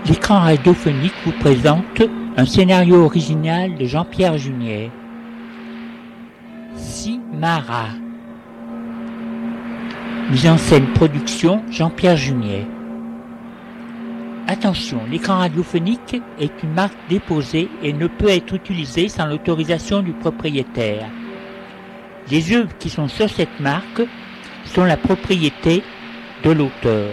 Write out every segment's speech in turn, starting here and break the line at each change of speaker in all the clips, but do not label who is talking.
L'écran radiophonique vous présente un scénario original de Jean-Pierre Junier. Simara. Mise en scène production Jean-Pierre Junier. Attention, l'écran radiophonique est une marque déposée et ne peut être utilisé sans l'autorisation du propriétaire. Les œuvres qui sont sur cette marque sont la propriété de l'auteur.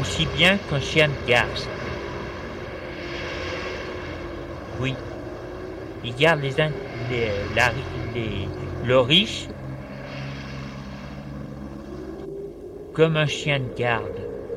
aussi bien qu'un chien de garde. Oui, il garde le riche comme un chien de garde.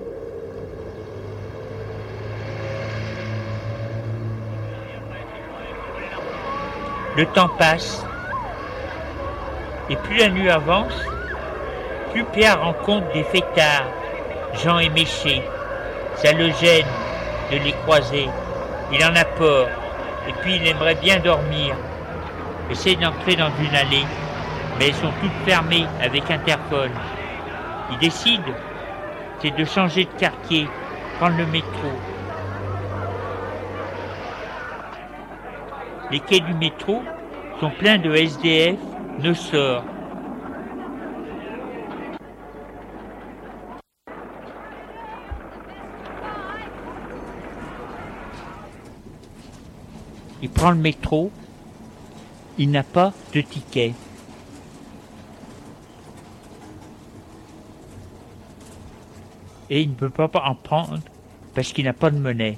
Le temps passe, et plus la nuit avance, plus Pierre rencontre des fêtards, gens éméchés. Ça le gêne de les croiser. Il en a peur, et puis il aimerait bien dormir. Il essaie d'entrer dans une allée, mais elles sont toutes fermées avec interphone. Il décide, c'est de changer de quartier, prendre le métro. Les quais du métro sont pleins de SDF, noceurs. Il prend le métro, il n'a pas de ticket. Et il ne peut pas en prendre parce qu'il n'a pas de monnaie.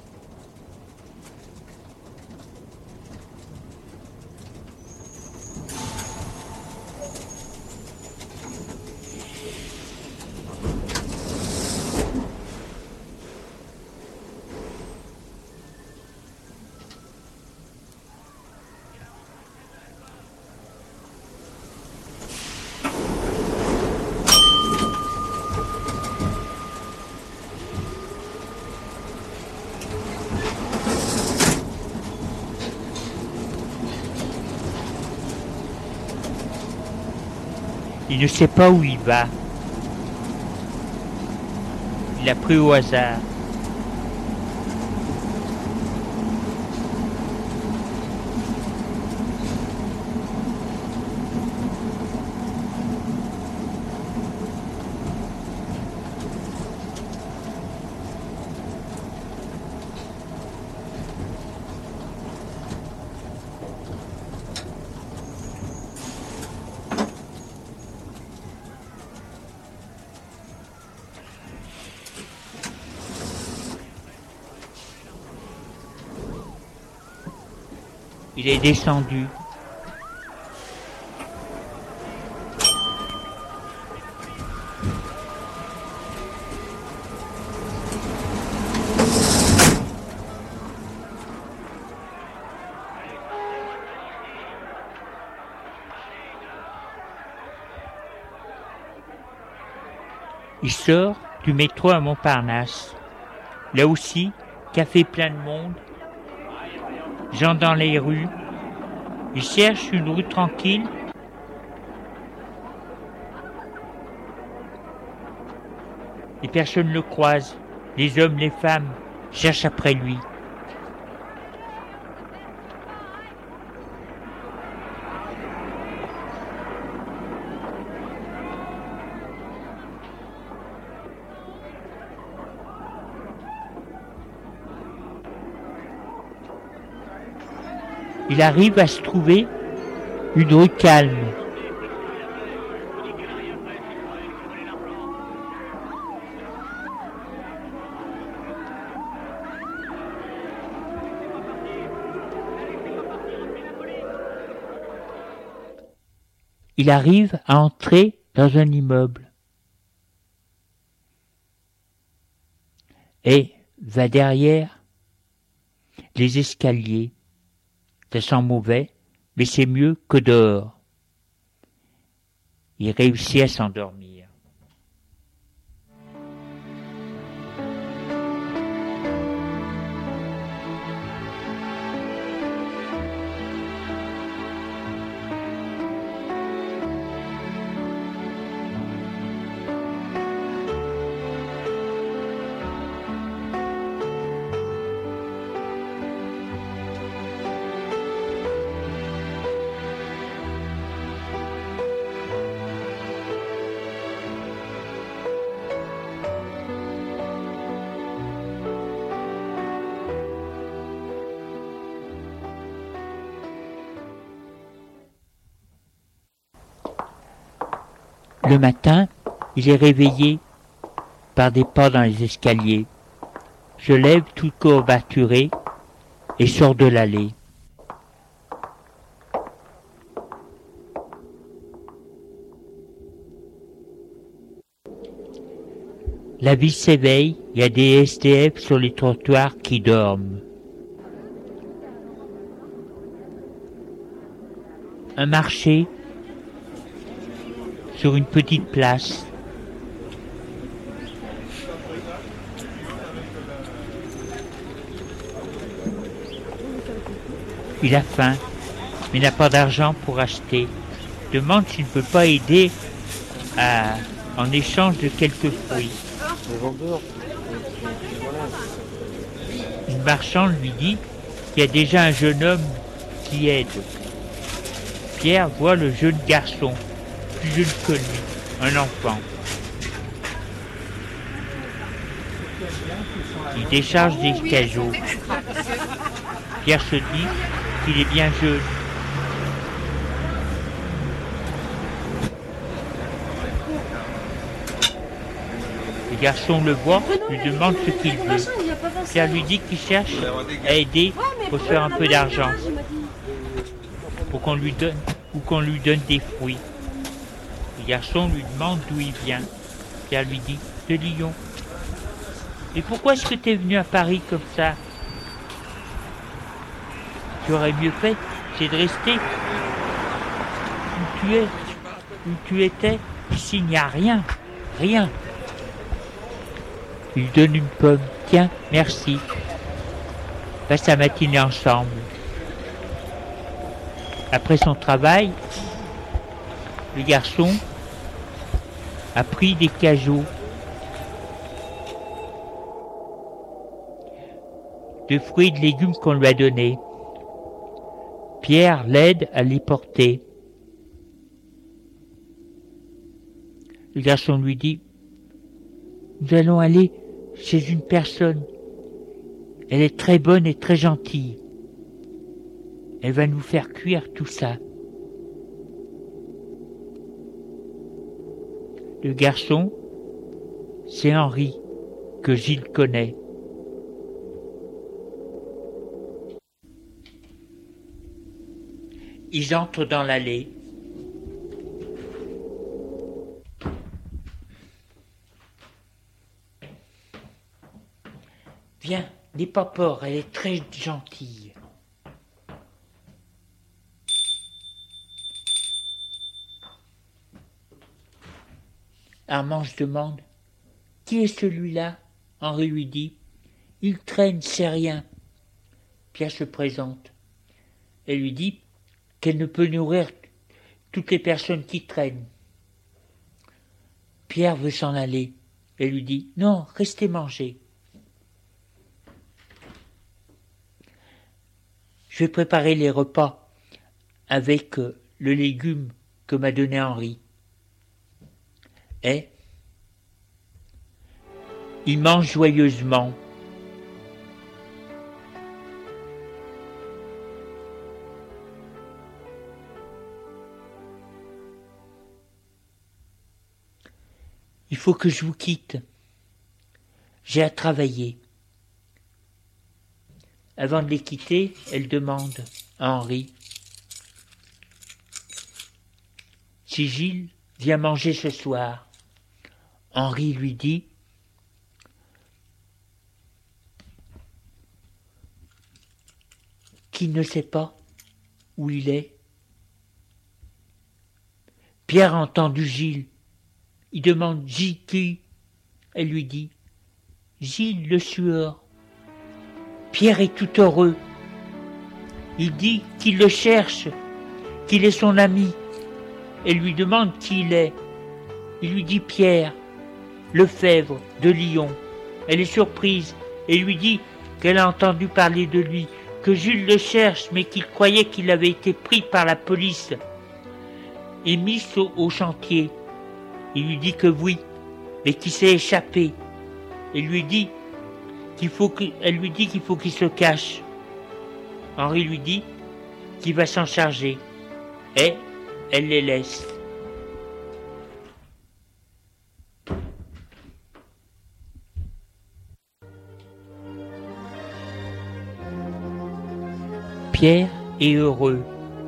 Il ne sait pas où il va. Il a pris au hasard. Il est descendu. Il sort du métro à Montparnasse. Là aussi, café plein de monde, gens dans les rues. Il cherche une rue tranquille. Et personne ne le croise. Les hommes, les femmes cherchent après lui. Il arrive à se trouver une rue calme. Il arrive à entrer dans un immeuble et va derrière les escaliers. Ça sent mauvais, mais c'est mieux que dehors. Il réussit à s'endormir. Le matin, il est réveillé par des pas dans les escaliers. Je lève tout courbaturé et sors de l'allée. La vie s'éveille, il y a des SDF sur les trottoirs qui dorment. Un marché sur une petite place. Il a faim, mais n'a pas d'argent pour acheter. Demande s'il ne peut pas aider en échange de quelques fruits. Une marchande lui dit qu'il y a déjà un jeune homme qui aide. Pierre voit le jeune garçon, plus jeune que lui, un enfant. Il décharge des cajots. Pierre se dit qu'il est bien jeune. Le garçon le voit, lui demande ce qu'il veut. Pierre lui dit qu'il cherche à aider pour faire un peu d'argent, pour qu'on lui donne ou qu'on lui donne des fruits. Le garçon lui demande d'où il vient. Pierre lui dit de Lyon. Et pourquoi est-ce que tu es venu à Paris comme ça? Tu aurais mieux fait, c'est de rester où tu étais. Ici, il n'y a rien, rien. Il lui donne une pomme. Tiens, merci. Passe la matinée ensemble. Après son travail, le garçon a pris des cajots de fruits et de légumes qu'on lui a donnés. Pierre l'aide à les porter. Le garçon lui dit: nous allons aller chez une personne. Elle est très bonne et très gentille. Elle va nous faire cuire tout ça. Le garçon, c'est Henri, que Gilles connaît. Ils entrent dans l'allée. Viens, n'aie pas peur, elle est très gentille. Armand demande: qui est celui-là? Henri lui dit: il traîne, c'est rien. Pierre se présente. Elle lui dit qu'elle ne peut nourrir toutes les personnes qui traînent. Pierre veut s'en aller. Elle lui dit: non, restez manger. Je vais préparer les repas avec le légume que m'a donné Henri. Et il mange joyeusement. Il faut que je vous quitte. J'ai à travailler. Avant de les quitter, elle demande à Henri si Gilles vient manger ce soir. Henri lui dit qu'il ne sait pas où il est. Pierre a entendu Gilles. Il demande: Gilles qui? Elle lui dit: Gilles le sueur. Pierre est tout heureux. Il dit qu'il le cherche, qu'il est son ami. Elle lui demande qui il est. Il lui dit: Pierre Lefebvre de Lyon. Elle est surprise et lui dit qu'elle a entendu parler de lui, que Jules le cherche, mais qu'il croyait qu'il avait été pris par la police et mis au chantier. Il lui dit que oui, mais qu'il s'est échappé. Elle lui dit qu'il faut qu'il se cache. Henri lui dit qu'il va s'en charger. Et elle les laisse. Pierre est heureux.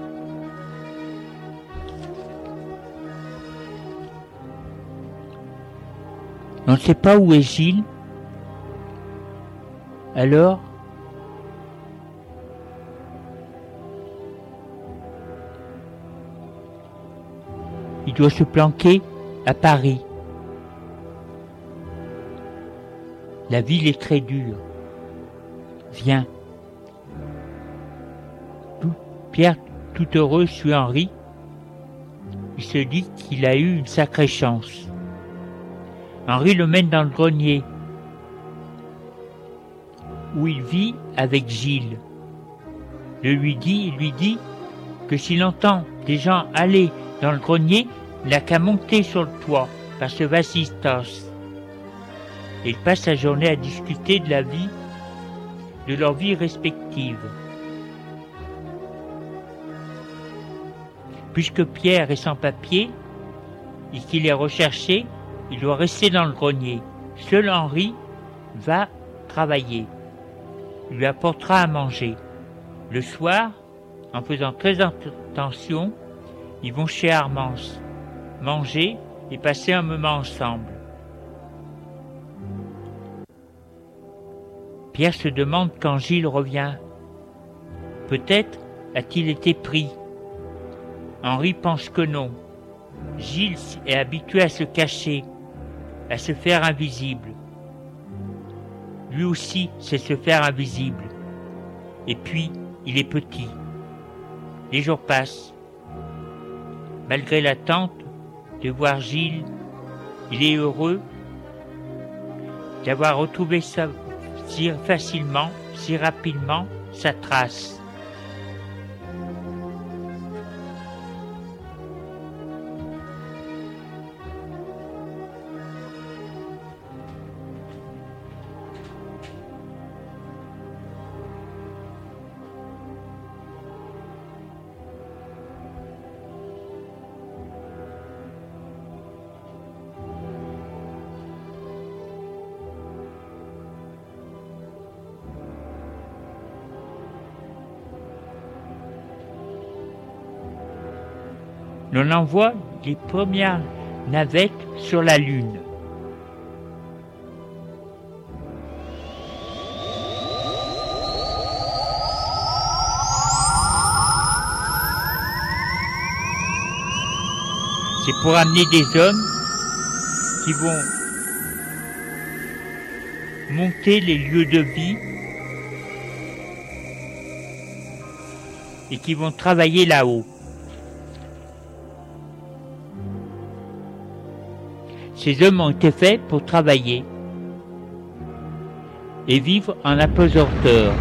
On ne sait pas où est Gilles. Alors, il doit se planquer à Paris. La ville est très dure. Viens. Pierre, tout heureux, suit Henri. Il se dit qu'il a eu une sacrée chance. Henri le mène dans le grenier, où il vit avec Gilles. Il lui dit que s'il entend des gens aller dans le grenier, il n'a qu'à monter sur le toit, par ce vasistas. Et il passe sa journée à discuter de leur vie respective. Puisque Pierre est sans papier et qu'il est recherché, il doit rester dans le grenier. Seul Henri va travailler. Il lui apportera à manger. Le soir, en faisant très attention, ils vont chez Armance, manger et passer un moment ensemble. Pierre se demande quand Gilles revient. Peut-être a-t-il été pris. Henri pense que non. Gilles est habitué à se cacher, à se faire invisible. Lui aussi sait se faire invisible. Et puis, il est petit. Les jours passent. Malgré l'attente de voir Gilles, il est heureux d'avoir retrouvé si facilement, si rapidement, sa trace. On envoie les premières navettes sur la Lune. C'est pour amener des hommes qui vont monter les lieux de vie et qui vont travailler là-haut. Ces hommes ont été faits pour travailler et vivre en apesanteur.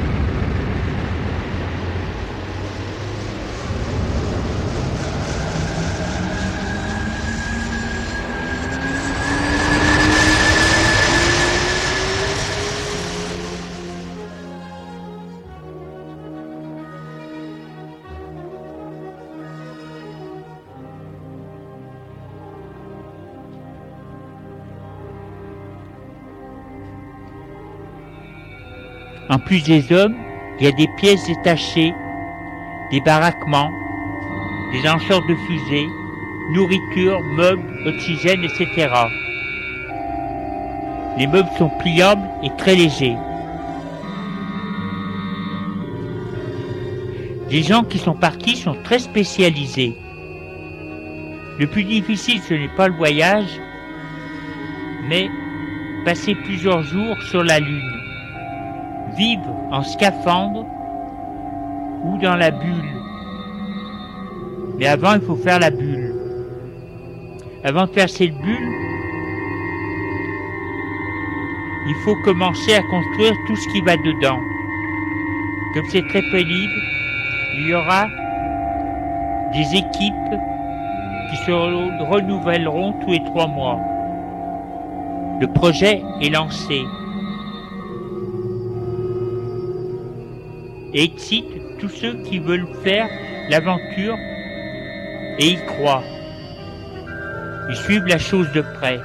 En plus des hommes, il y a des pièces détachées, des baraquements, des lanceurs de fusées, nourriture, meubles, oxygène, etc. Les meubles sont pliables et très légers. Les gens qui sont partis sont très spécialisés. Le plus difficile, ce n'est pas le voyage, mais passer plusieurs jours sur la Lune. Vivre en scaphandre ou dans la bulle. Mais avant, il faut faire la bulle. Avant de faire cette bulle, il faut commencer à construire tout ce qui va dedans. Comme c'est très pénible, il y aura des équipes qui se renouvelleront tous les 3 mois. Le projet est lancé et excite tous ceux qui veulent faire l'aventure et y croient. Ils suivent la chose de près.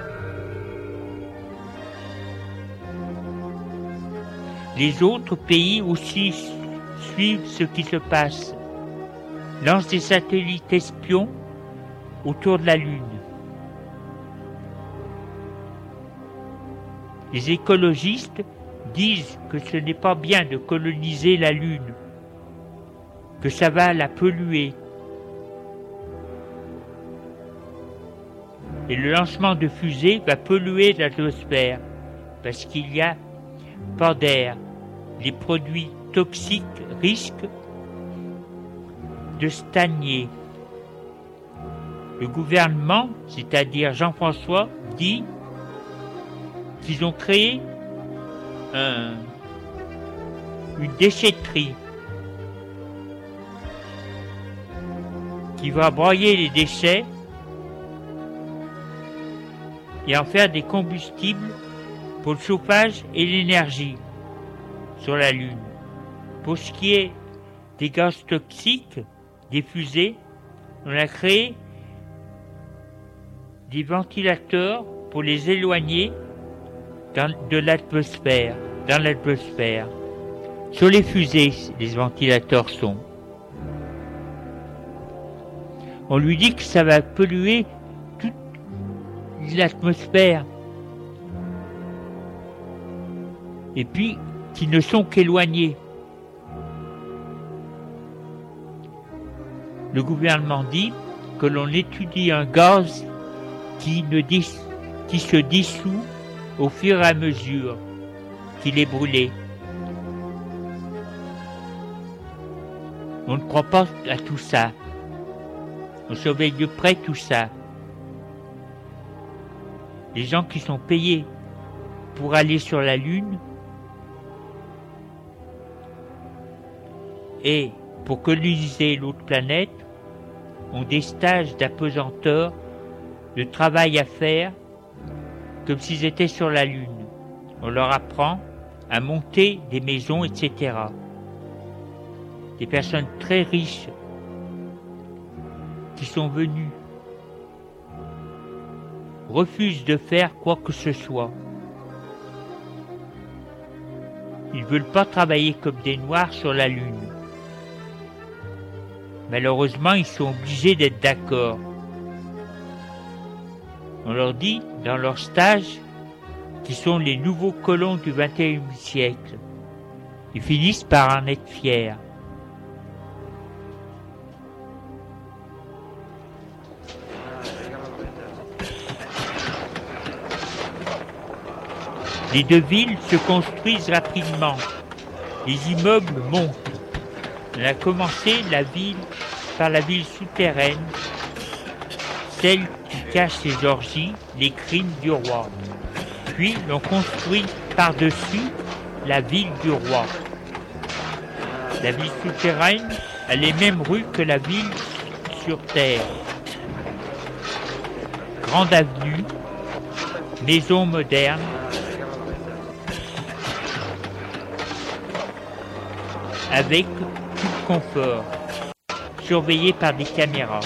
Les autres pays aussi suivent ce qui se passe, lancent des satellites espions autour de la Lune. Les écologistes disent que ce n'est pas bien de coloniser la Lune, que ça va la polluer. Et le lancement de fusées va polluer l'atmosphère parce qu'il n'y a pas d'air. Les produits toxiques risquent de stagner. Le gouvernement, c'est-à-dire Jean-François, dit qu'ils ont créé une déchetterie qui va broyer les déchets et en faire des combustibles pour le chauffage et l'énergie sur la Lune. Pour ce qui est des gaz toxiques, des fusées, on a créé des ventilateurs pour les éloigner de l'atmosphère, dans l'atmosphère. Sur les fusées, les ventilateurs sont. On lui dit que ça va polluer toute l'atmosphère. Et puis, qui ne sont qu'éloignés. Le gouvernement dit que l'on étudie un gaz qui se dissout au fur et à mesure qu'il est brûlé. On ne croit pas à tout ça. On surveille de près tout ça. Les gens qui sont payés pour aller sur la Lune et pour coloniser l'autre planète ont des stages d'apesanteur, de travail à faire, comme s'ils étaient sur la Lune. On leur apprend à monter des maisons, etc. Des personnes très riches qui sont venues refusent de faire quoi que ce soit. Ils ne veulent pas travailler comme des Noirs sur la Lune. Malheureusement, ils sont obligés d'être d'accord. On leur dit, dans leur stage, qu'ils sont les nouveaux colons du XXIe siècle. Ils finissent par en être fiers. Les deux villes se construisent rapidement. Les immeubles montent. On a commencé par la ville souterraine, celle qui cache ses orgies, les crimes du roi. Puis l'on construit par-dessus la ville du roi. La ville souterraine a les mêmes rues que la ville sur terre. Grande avenue, maisons modernes, avec tout le confort, surveillé par des caméras.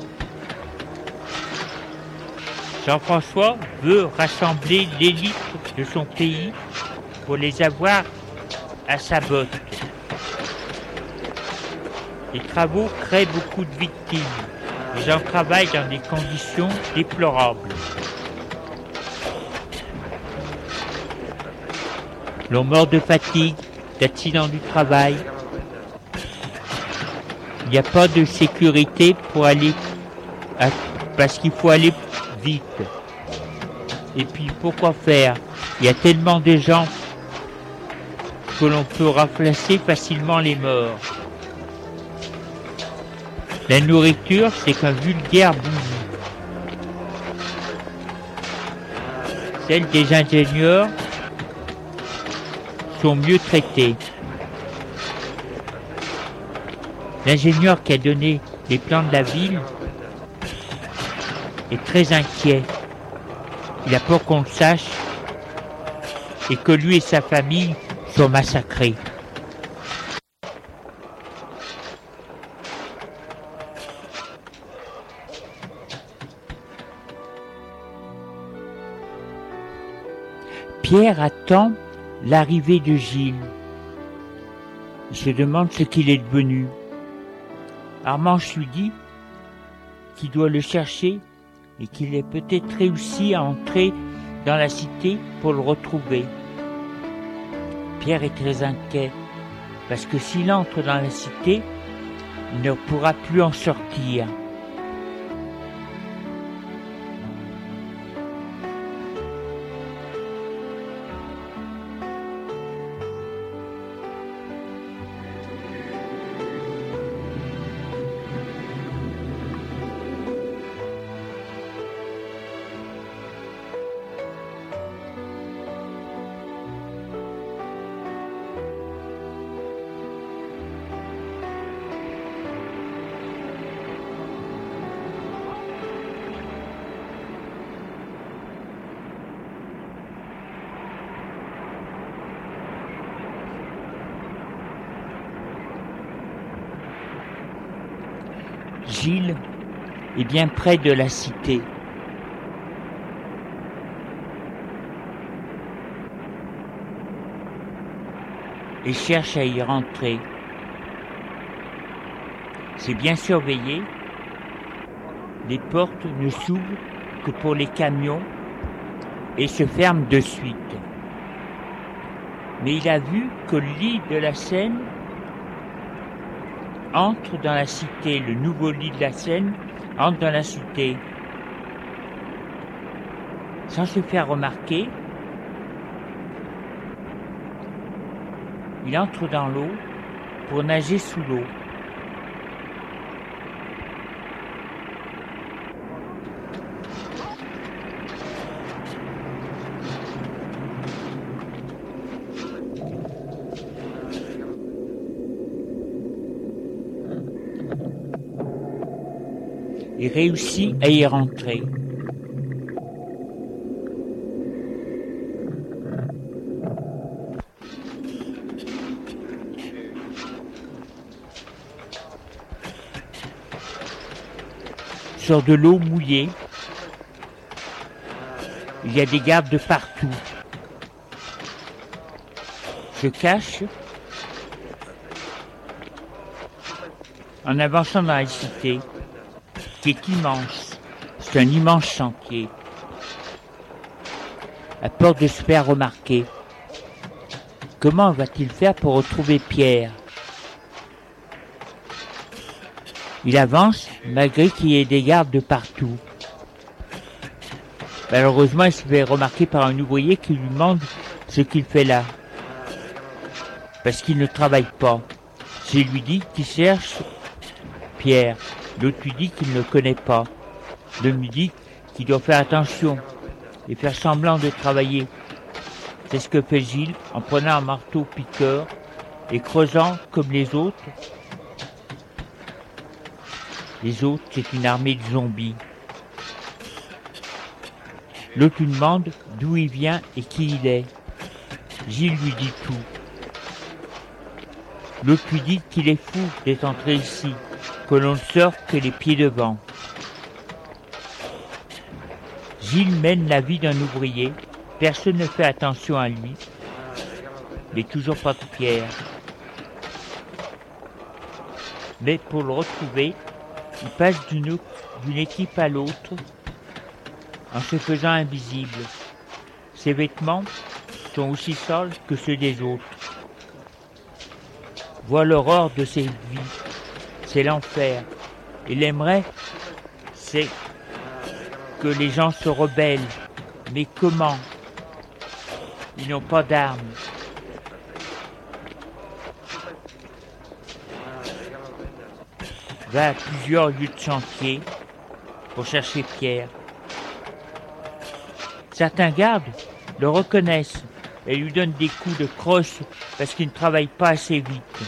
Jean-François veut rassembler l'élite de son pays pour les avoir à sa botte. Les travaux créent beaucoup de victimes. Les gens travaillent dans des conditions déplorables. L'on meurt de fatigue, d'accidents du travail. Il n'y a pas de sécurité pour aller parce qu'il faut aller vite. Et puis pourquoi faire? Il y a tellement de gens que l'on peut remplacer facilement les morts. La nourriture, c'est qu'un vulgaire bouilli. Celles des ingénieurs sont mieux traités. L'ingénieur qui a donné les plans de la ville est très inquiet. Il a peur qu'on le sache et que lui et sa famille soient massacrés. Pierre attend l'arrivée de Gilles. Il se demande ce qu'il est devenu. Armanche lui dit qu'il doit le chercher et qu'il est peut-être réussi à entrer dans la cité pour le retrouver. Pierre est très inquiet, parce que s'il entre dans la cité, il ne pourra plus en sortir. Gilles est bien près de la cité. Et cherche à y rentrer. C'est bien surveillé. Les portes ne s'ouvrent que pour les camions et se ferment de suite. Mais il a vu que le lit de la Seine entre dans la cité, le nouveau lit de la Seine entre dans la cité. Sans se faire remarquer, il entre dans l'eau pour nager sous l'eau. Il réussit à y rentrer. Sur de l'eau mouillée, il y a des gardes de partout. Se cache en avançant dans la cité, qui est immense. C'est un immense chantier. À peur de se faire remarquer. Comment va-t-il faire pour retrouver Pierre? Il avance malgré qu'il y ait des gardes de partout. Malheureusement, il se fait remarquer par un ouvrier qui lui demande ce qu'il fait là. Parce qu'il ne travaille pas. C'est lui dit qu'il cherche Pierre. L'autre lui dit qu'il ne le connaît pas. L'homme lui dit qu'il doit faire attention et faire semblant de travailler. C'est ce que fait Gilles en prenant un marteau piqueur et creusant comme les autres. Les autres, c'est une armée de zombies. L'autre lui demande d'où il vient et qui il est. Gilles lui dit tout. L'autre lui dit qu'il est fou d'être entré ici, que l'on ne sort que les pieds devant. Gilles mène la vie d'un ouvrier, personne ne fait attention à lui, mais toujours pas de Pierre. Mais pour le retrouver, il passe d'une équipe à l'autre en se faisant invisible. Ses vêtements sont aussi sales que ceux des autres. Voit l'horreur de ses vies. C'est l'enfer. Il aimerait, c'est que les gens se rebellent. Mais comment? Ils n'ont pas d'armes. Va à plusieurs lieux de chantier pour chercher Pierre. Certains gardes le reconnaissent et lui donnent des coups de crosse parce qu'il ne travaille pas assez vite.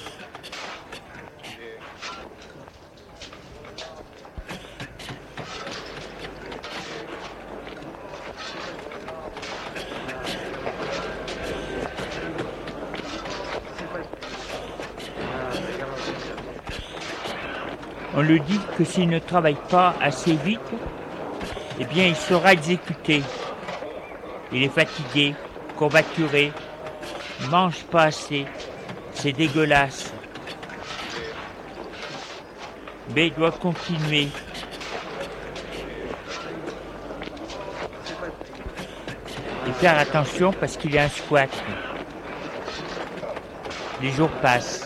On lui dit que s'il ne travaille pas assez vite, eh bien il sera exécuté. Il est fatigué, courbaturé, mange pas assez, C'est dégueulasse. Mais il doit continuer. Et faire attention parce qu'il y a un squat. Les jours passent.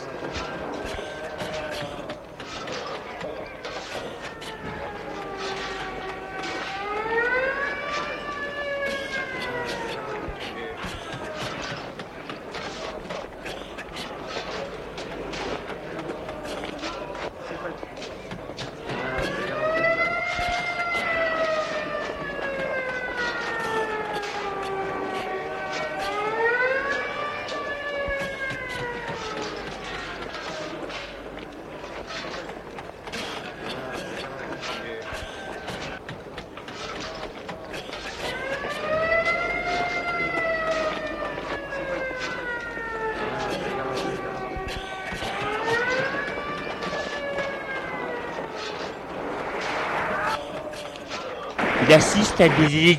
Il assiste à des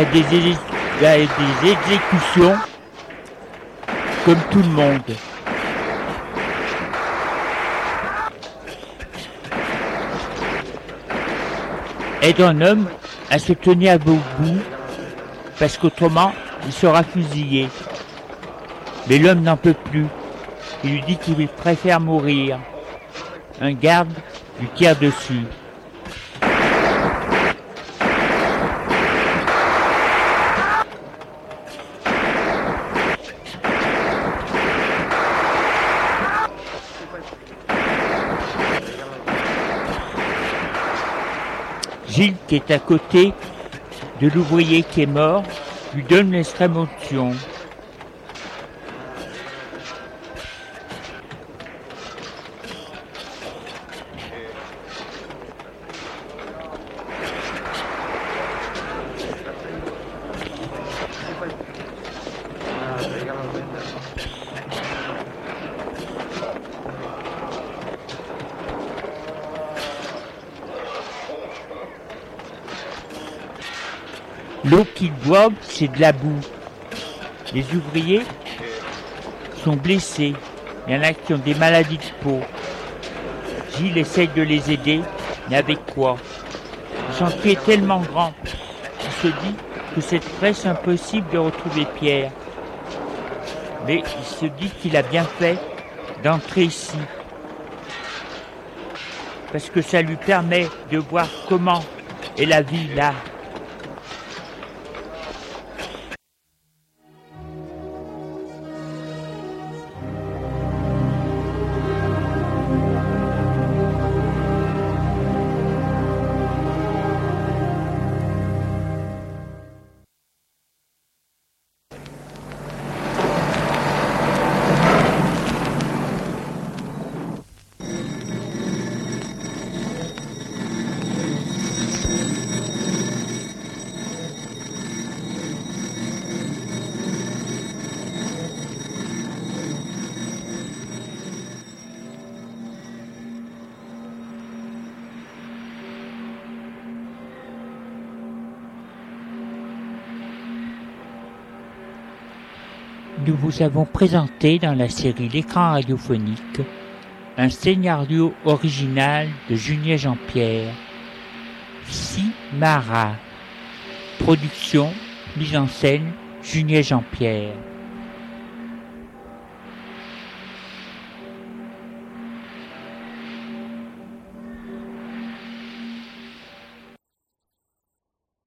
exécutions comme tout le monde. Aide un homme à se tenir debout parce qu'autrement il sera fusillé. Mais l'homme n'en peut plus. Il lui dit qu'il préfère mourir. Un garde lui tire dessus. Gilles, qui est à côté de l'ouvrier qui est mort, lui donne l'extrême onction. L'eau qu'ils boivent, c'est de la boue. Les ouvriers sont blessés. Il y en a qui ont des maladies de peau. Gilles essaye de les aider, mais avec quoi? Le chantier est tellement grand qu'il se dit que c'est presque impossible de retrouver Pierre. Mais il se dit qu'il a bien fait d'entrer ici. Parce que ça lui permet de voir comment est la vie là. Nous vous avons présenté dans la série L'écran radiophonique un scénario original de Junier Jean-Pierre, Simara. Production, mise en scène, Junier Jean-Pierre.